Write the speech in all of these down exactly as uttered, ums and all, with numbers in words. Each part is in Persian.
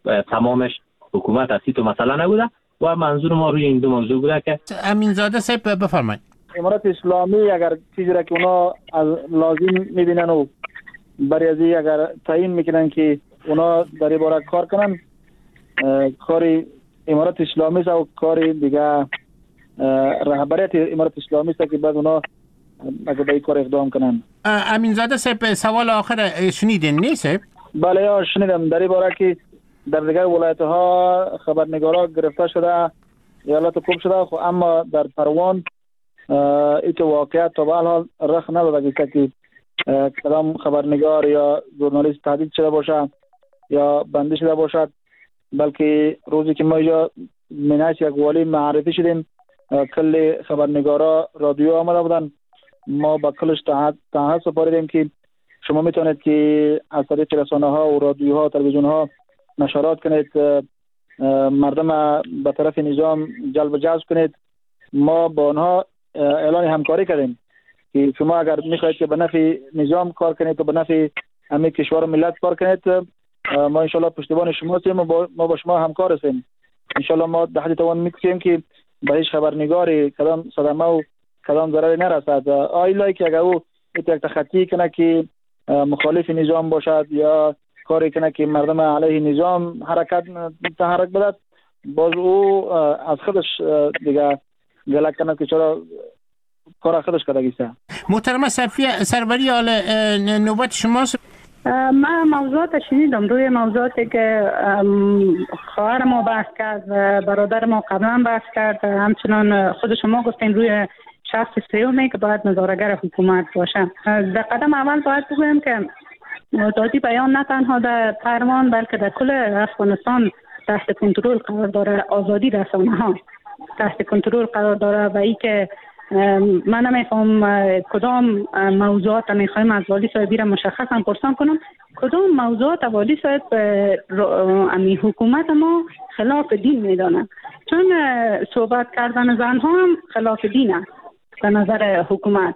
تمامش حکومت اصلی تو مثلا نبوده و منظور ما روی این دو موضوع بوده که امینزاده صاحب بفرمایید. امارات اسلامی اگر چیزی را که اونا لازم میبینن و برای از اگر تعیین میکنن که اونا در این باره کار کنن، کار امارات اسلامی است و کار دیگه رهبریت امارات اسلامی است که بعد اونا اگر به این کار اقدام کنن. امینزاده صاحب سوال آخر شنیدین نیست؟ بله یا شنیدم در این باره که در دیگر ولایت ها خبرنگارا گرفته شده، ایالات کوب شده، خو اما در پروان ای که واقعیت تا به حال رخ نداده که کدام خبرنگار یا ژورنالیست تهدید شده باشه یا بندی شده باشد، بلکه روزی که ما اینجا منعش یک والی معرفی شدیم کل خبرنگارا رادیو آمده بودن، ما با کلش تحت سپاریدیم که شما میتونید که از طریق رسانه ها و رادیوها تلویزیون ها نشرات کنید، مردم به طرف نظام جلب جذب کنید. ما با آنها اعلان همکاری کردیم که شما اگر میخواهید که به نفع نظام کار کنید و به نفع همه کشور و ملت کار کنید، ما انشالله پشتیبان شما هستیم و ما با شما همکار هستیم. انشالله ما در حد توان میکنیم که به هیچ خبرنگاری کدام صدمه و کدام ضرری نرسد. آیلا که اگر او یک تخطی کنه که مخالف نظام باشد یا کاری کنه که مردم علیه نظام حرکت تحرک بدد، باز او از خودش دیگه گلک کنه که چرا کار خودش کردگیسته. محترمه صفیه سروری، حال نوبت شماست. من موضوعات شنیدم، روی موضوعاتی که خواهر ما بحث کرد و برادر ما قبلا بحث کرد، همچنان خود شما گفتین روی شخص سیومی که باید نظاره‌گر حکومت باشه. در قدم اول باید بگویم که آزادی بیان نه تنها در پروان بلکه در کل افغانستان تحت کنترل قرار داره. آزادی رسانه ها تحت کنترل قرار داره و ای که من نمیخوام کدام موضوعات میخوایم از والی صاحبی را مشخصا پرسان کنم، کدام موضوعات والی صاحب امی حکومت ما خلاف دین میدانه، چون صحبت کردن زنها هم خلاف دین است به نظر حکومت،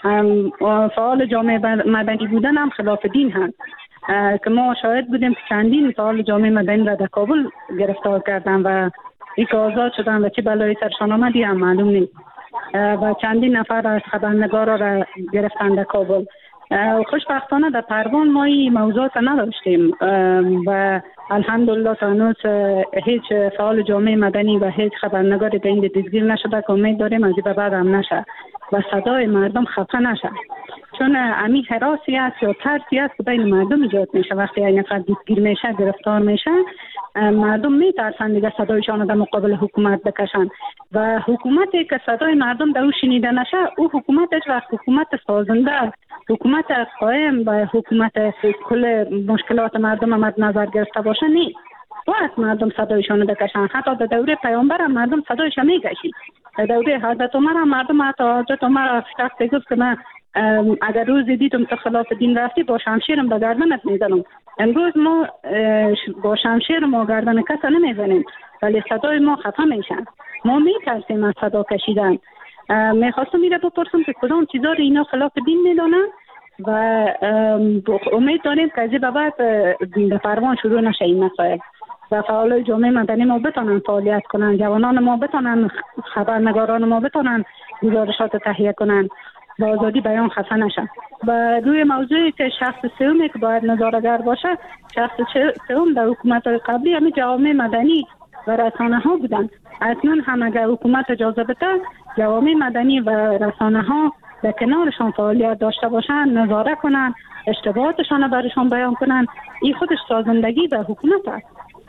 فعال جامعه مدنی بودن هم خلاف دین هست که ما شاهد بودیم که چندین فعال جامعه مدنی را در کابل گرفتار کردن و ای که آزاد شدن و چه بلایی سرشان آمدی هم معلوم نیست و چندین نفر از خبرنگارا را گرفتن در کابل. خوشبختانه در پروان ما این موضوعات نداشتیم و الحمدلله تا هنوز هیچ فعال جامعه مدنی و هیچ خبرنگاری به این دستگیر نشده که امید داریم از این به بعد هم نشه و صدای مردم خفه نشه، چون امی حراسی است یا ترسی است که بین مردم ایجاد میشه. وقتی این نفر دستگیر میشه، گرفتار میشه، مردم میترسن دیگه صدایشان در مقابل حکومت بکشن و حکومتی که صدای مردم در او شنیده نشه، او حکومتش و حکومت سازنده، حکومت قائم و حکومت کل مشکلات مردم مد نظر گرفته باشه نیست. باید مردم صدایشان بکشن. حتی در دوره پیامبر هم مردم صدایشان میکشید. در دوره حضرت عمر هم مردم، حتی حضرت عمر شخصی گفت که من اگر روزی دیدم تو خلاف دین رفتی با شمشیرم به گردنت میزنم. امروز ما با شمشیر ما گردن کس نمیزنیم ولی صدای ما خفه میشن. ما میترسیم از صدا کشیدن. میخواستم میره بپرسم که کدام چیزا رو اینا خلاف دین میدونن و امید داریم که از این به بعد در پروان شروع نشه این مسائل و فعالای جامعه مدنی ما بتونن فعالیت کنن، جوانان ما بتونن، خبرنگاران ما بتونن گزارشات تهیه کنن با آزادی بیان خفه نشن. و روی موضوعی که شخص سومی که باید نظاره‌گر باشه، شخص سوم در حکومت‌های قبلی همین جوامع مدنی و رسانه ها بودن. اکنون هم اگر حکومت اجازه بده، جوامع مدنی و رسانه ها در کنارشان فعالیت داشته باشن، نظارت کنن، اشتباهاتشان برشان بیان کنن، این خودش سازندگی به حکومت است.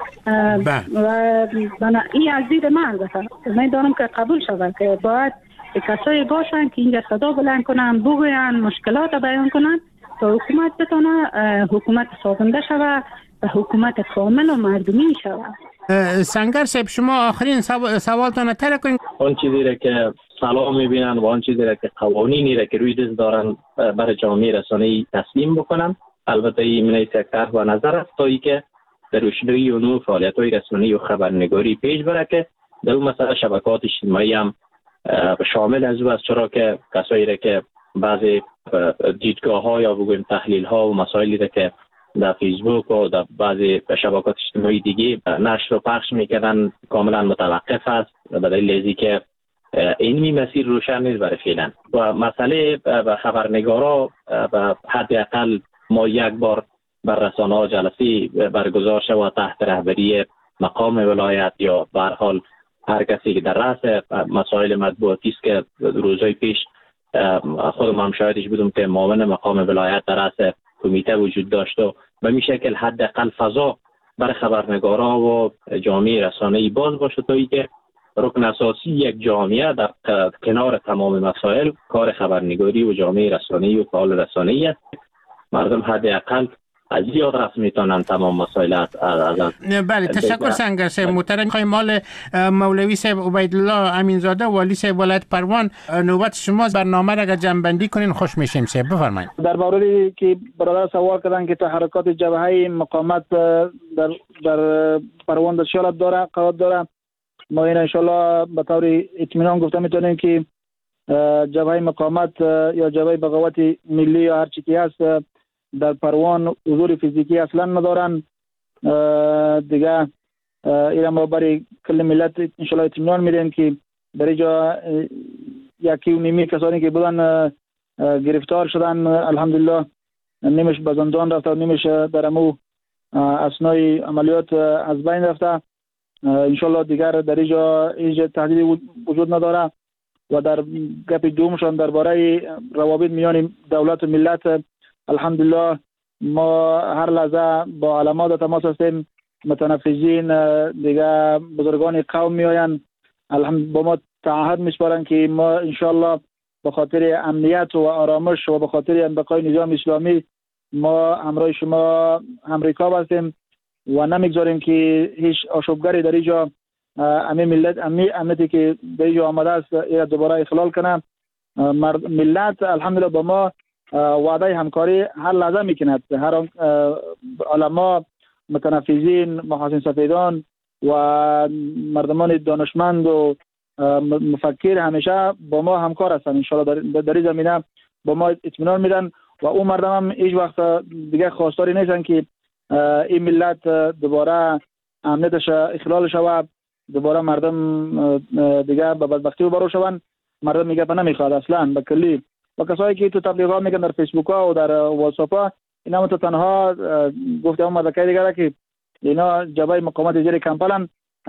و این از دید من البته من دارم که قبول شود که باید کسایی باشن که اینجا صدا بلند کنن، بگوین، مشکلات بیان کنن تا حکومت بتونه حکومت سازنده شود و حکومت کامل و مردمی شود. سنگر صاحب شما آخرین سوالتان تر کنید. آن چیزی را که سلام میبینن و آن چیزی را که قوانینی را که روی دست دارن برای جامعه رسانه‌ای تسلیم بکنن. البته این من یک طرح و نظر است تا ای که در روشنایی و نوع فعالیت‌های رسانه‌ای و خبرنگاری پیش بره که در اون مسئله شبکات اجتماعی هم شامل از او است، چرا که کسایی را که بعضی دیدگاه‌ها یا بگویم تحلیل‌ها و مسائلی را که در فیسبوک و در بعضی شبکات اجتماعی دیگه نشر و پخش میکردن کاملا متوقف است به دلیل اینکه اینمی مسیر روشن نیست برای فعلا. و مسئله به خبرنگارا به حداقل ما یک بار بر رسانه‌ها جلسه برگزار شود تحت رهبری مقام ولایت یا به هر حال هر کسی که در رأس مسائل مطبوعاتی است که روزهای پیش خودم هم شاهدش بودم که معاون مقام ولایت در رأس کمیته وجود داشت و به این شکل حداقل فضا برای خبرنگارا و جامعه رسانه‌ای باز باشه تا اینکه رکن اساسی یک جامعه در کنار تمام مسائل کار خبرنگاری و جامعه رسانه‌ای و فعال رسانه‌ای است. مردم حداقل از یاد رفت میتونن تمام مسائل از بله. تشکر سنگر صاحب محترم. خواهیم مال مولوی صاحب عبیدالله امینزاده والی صاحب ولایت پروان، نوبت شماست. برنامه را اگر جمع‌بندی کنین خوش میشیم. صاحب بفرمایید. در موردی که برادر سوال کردن که تحرکات جبهه مقاومت در در پروان دستیاب داره قرار داره، ما این ان شاء الله به طور اطمینان گفته میتونیم که جبهه مقاومت یا جبهه بغاوت ملی یا هر چیزی هست در پروان حضور فیزیکی اصلا ندارن دیگه. اینا ما برای کل ملت ان شاء الله اطمینان میدیم که در اینجا یکی و نیمی کسانی که بودن گرفتار شدن الحمدلله، نیمش به زندان رفته و نیمش در امو اثنای عملیات از بین رفته. ان شاء الله دیگر در اینجا هیچ تهدیدی وجود نداره. و در گپ دومشان درباره روابط میان دولت و ملت، الحمدلله ما هر لحظه با علامات تماس هستیم. متنفذین دیگه بزرگان قوم میآیند الحمد با ما تعهد میسپارن که ما ان شاء الله به خاطر امنیت و آرامش و به خاطر بقای نظام اسلامی ما همراه شما امریکا هستیم و نمیگذاریم که هیچ آشوبگری در اینجا امی ملت امی امنیتی که در اینجا آمده است یا دوباره اخلال کنه. ملت الحمدلله با ما وعده همکاری هر لحظه میکند. هر علما، متنفذین، محاسن سفیدان و مردمان دانشمند و مفکر همیشه با ما همکار هستند. ان شاء الله در این زمینه با ما اطمینان میدن و اون مردم هم هیچ وقت دیگه خواستاری نیستن که این ملت دوباره امنیتش اخلال شود، دوباره مردم دیگه به بدبختی روبرو شوند. مردم میگه پناه نمیخواد اصلا به کلی. و کسایی که تو تبلیغات میکنن در فیسبوک ها و در واتساپ ها، اینا تو تنها گفته هم مذکر دیگه که اینا جبهه مقاومت زیر کمپالن،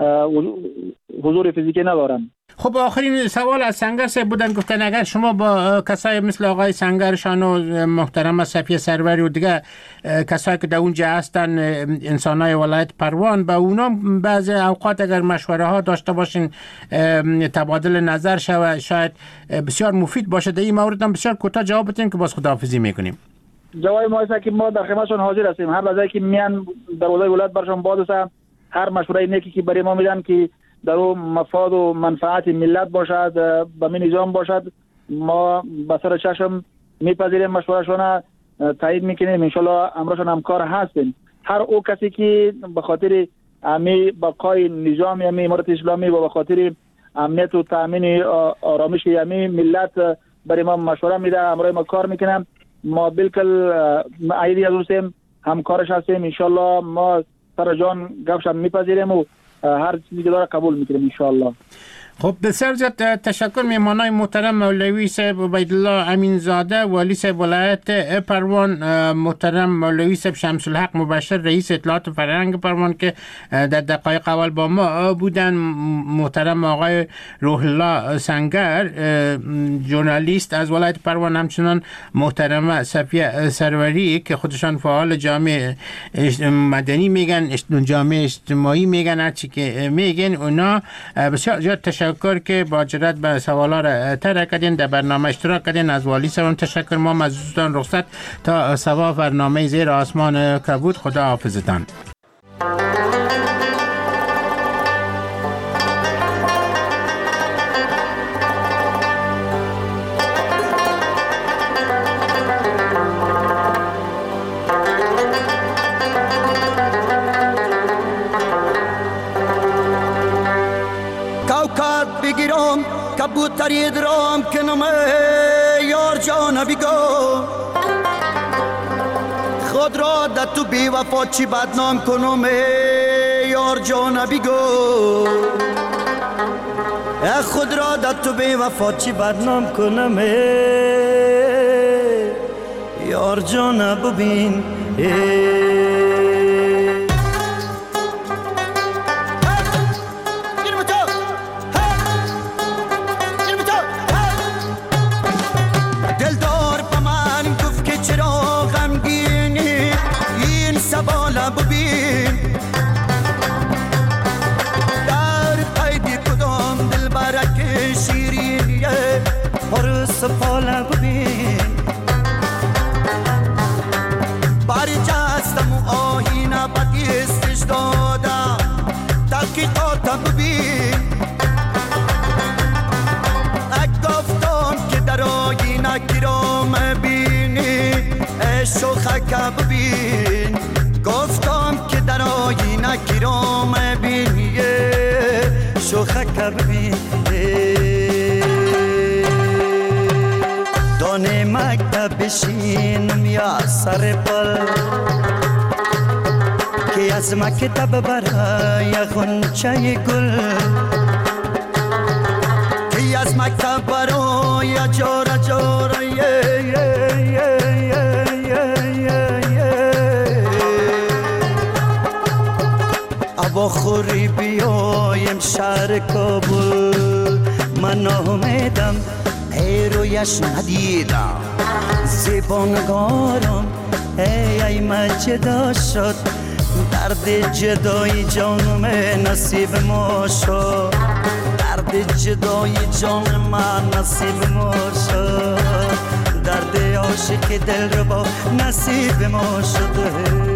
حضور فیزیکی ندارن. خب آخرین سوال از سنگر صاحب بودن، گفتن اگر شما با کسای مثل آقای سنگرشان و محترم صفیه سروری و دیگه کسایی که در اونجا هستن انسانای ولایت پروان، با اونا بعضی اوقات اگر مشوره ها داشته باشین تبادل نظر شود شاید بسیار مفید باشه. در این مورد هم بسیار کوتاه جواب بدین که باز خداحافظی میکنیم. جواب ما است که ما در خدمتشون حاضر هستیم. هر لحظه که میان دروازه ولایت برشون باز است. هر مشوره نیکی که برای ما میدن که در اون مفاد و منفعت ملت باشد، به می نظام باشد، ما به سر چشم میپذیریم، مشورهشون تایید میکنیم. انشالله امرشون همکار هستیم. هر او کسی که به خاطر امی بقای نظام امی امارت اسلامی و به خاطر امنیت و تامین آرامش امی ملت برای ما مشوره میده، امرای ما کار میکنیم، ما بالکل عیدی از هستیم، همکارش هستیم. انشالله ما سر جان گفشم میپذیریم و هر چیزی که داره قبول میکنیم انشالله. خب بسیار زیاد تشکر. میمانای محترم مولوی صاحب عبیدالله امینزاده والی صاحب ولایت پروان، محترم مولوی صاحب شمس الحق مبشر رئیس اطلاعات فرهنگ پروان که در دقایق اول با ما بودن، محترم آقای روح الله سنگر ژورنالیست از ولایت پروان، همچنان محترم صفیه سروری که خودشان فعال جامعه مدنی میگن، جامعه اجتماعی میگن، هر چی که میگن اونا. بسیار زیاد تشکر که با جرات به سوالا را طرح کردین، در برنامه اشتراک کردین. از والی صاحب تشکر. ما از دوستان رخصت تا سوا برنامه زیر آسمان کبود. خدا حافظتان. کبوتری درام کنم یار جان بیگو خود را در تو بی وفا چی بدنام کنم یار جان بگو خود را در تو بی وفا چی بدنام کنم یار جان ببین دلدار با من گفت که چرا غمگینی این سباله ببین در قید کدام دل برک شیرینیه پر سفاله ببین برجستم و آهینه بدیستش دادم تحقیقاتم ببین گفتم که در آینه گرام بینی شوخک ببین گفتم که در آینه گرام بینی شوخک ببین دانه مکتب بشینم یا سر پل که از مکتب برای غنچه گل که از مکتب برای جاره جاره اواخوری بیایم شهر کابل من آمدم ای رویش ندیدم زیبانگارم ای ای مجدا شد درد جدای جانم نصیب ما شد درد جدای جان من نصیب ما شد درد عاشق دل رو با نصیب ما شد